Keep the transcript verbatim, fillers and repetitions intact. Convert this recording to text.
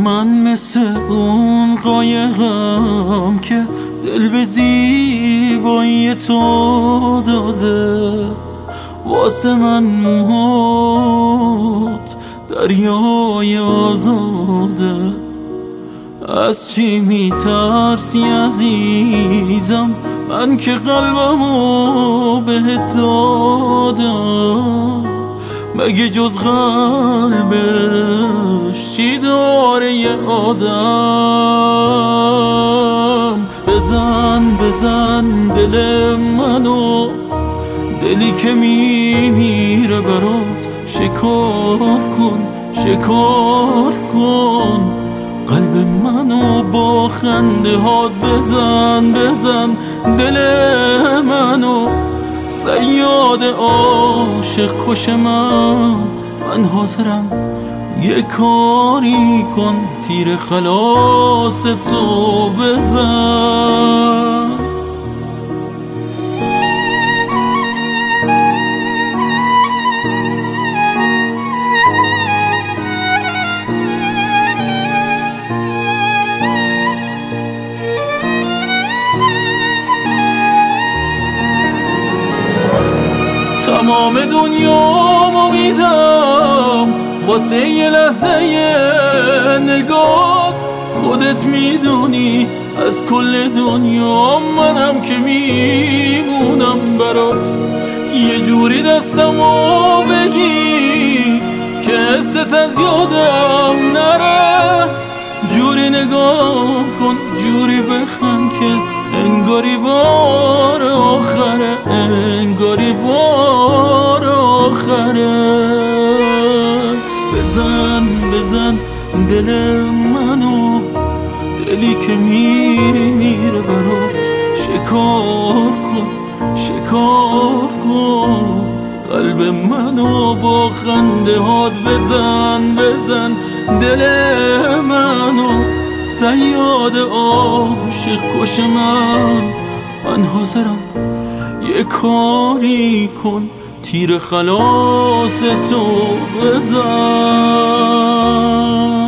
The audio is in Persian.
من مثل اون قایقم که دل به زیبایی تو داده، واسه من موهات دریای آزاده. از چی میترسی عزیزم؟ من که قلبمو بهت دادم، مگه جز قلبش چی داره یه آدم؟ بزن بزن دل منو، دلی که میمیره برات، شکار کن شکار کن قلب منو با خنده هات. بزن بزن دل منو، صیاد عاشق کش من. من حاضرم یه کاری کن، تیر خلاص تو بزن. تمام دنیامو میدم واسه یه لحظه نگات، خودت میدونی از کل دنیا منم که میمونم برات. یه جوری دستمو بگیر که حست از یادم نره، جوری نگاه کن جوری بخند که انگاری بار آخره، انگاری بار آخره. بزن بزن دل منو، دلی که میمیره برات، شکار کن شکار کن قلب منو با خنده هات. بزن بزن دل منو، صیاد عاشق کش من. من حاضرم یه کاری کن، تیر خلاص تو بزن.